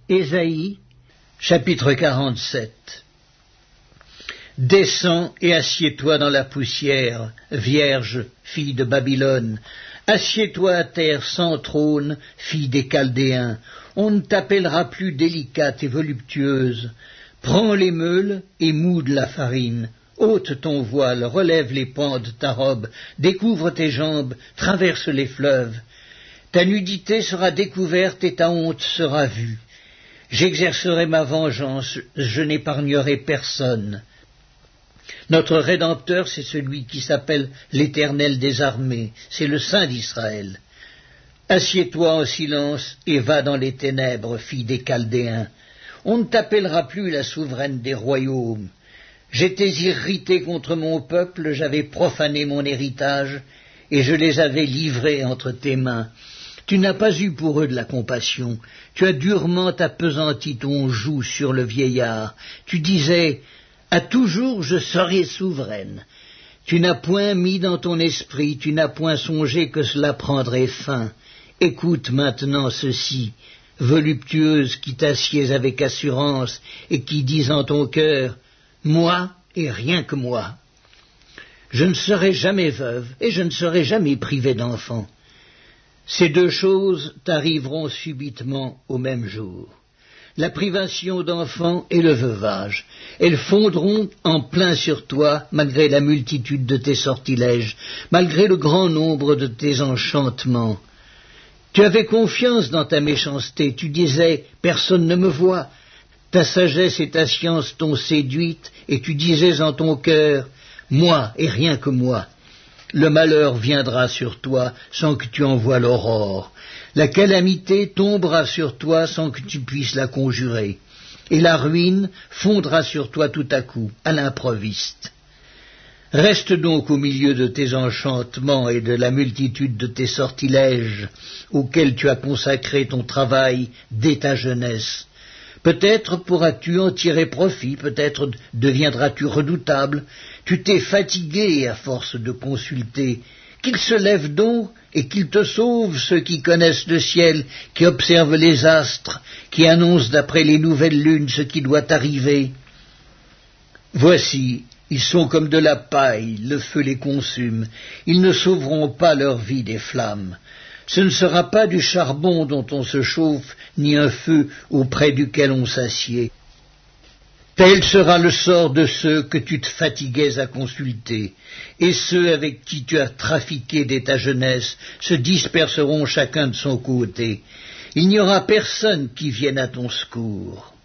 Ésaïe, chapitre 47. Descends et assieds-toi dans la poussière, vierge, fille de Babylone. Assieds-toi à terre sans trône, fille des Chaldéens. On ne t'appellera plus délicate et voluptueuse. Prends les meules et moude la farine. Ôte ton voile, relève les pans de ta robe, découvre tes jambes, traverse les fleuves. Ta nudité sera découverte et ta honte sera vue. J'exercerai ma vengeance, je n'épargnerai personne. Notre Rédempteur, c'est celui qui s'appelle l'Éternel des armées, c'est le Saint d'Israël. Assieds-toi en silence et va dans les ténèbres, fille des Chaldéens. On ne t'appellera plus la souveraine des royaumes. J'étais irrité contre mon peuple, j'avais profané mon héritage, et je les avais livrés entre tes mains. Tu n'as pas eu pour eux de la compassion, tu as durement appesanti ton joug sur le vieillard. Tu disais, à toujours je serai souveraine. Tu n'as point mis dans ton esprit, tu n'as point songé que cela prendrait fin. Écoute maintenant ceci, voluptueuse qui t'assieds avec assurance et qui dis en ton cœur, moi et rien que moi. Je ne serai jamais veuve et je ne serai jamais privée d'enfant. Ces deux choses t'arriveront subitement au même jour. La privation d'enfants et le veuvage. Elles fondront en plein sur toi, malgré la multitude de tes sortilèges, malgré le grand nombre de tes enchantements. Tu avais confiance dans ta méchanceté, tu disais « personne ne me voit ». Ta sagesse et ta science t'ont séduite, et tu disais en ton cœur « moi et rien que moi ». Le malheur viendra sur toi sans que tu en voies l'aurore. La calamité tombera sur toi sans que tu puisses la conjurer. Et la ruine fondra sur toi tout à coup, à l'improviste. Reste donc au milieu de tes enchantements et de la multitude de tes sortilèges auxquels tu as consacré ton travail dès ta jeunesse. Peut-être pourras-tu en tirer profit, peut-être deviendras-tu redoutable. Tu t'es fatigué à force de consulter. Qu'il se lève donc et qu'il te sauve ceux qui connaissent le ciel, qui observent les astres, qui annoncent d'après les nouvelles lunes ce qui doit arriver. Voici, ils sont comme de la paille, le feu les consume. Ils ne sauveront pas leur vie des flammes. Ce ne sera pas du charbon dont on se chauffe, ni un feu auprès duquel on s'assied. Tel sera le sort de ceux que tu te fatiguais à consulter, et ceux avec qui tu as trafiqué dès ta jeunesse se disperseront chacun de son côté. Il n'y aura personne qui vienne à ton secours.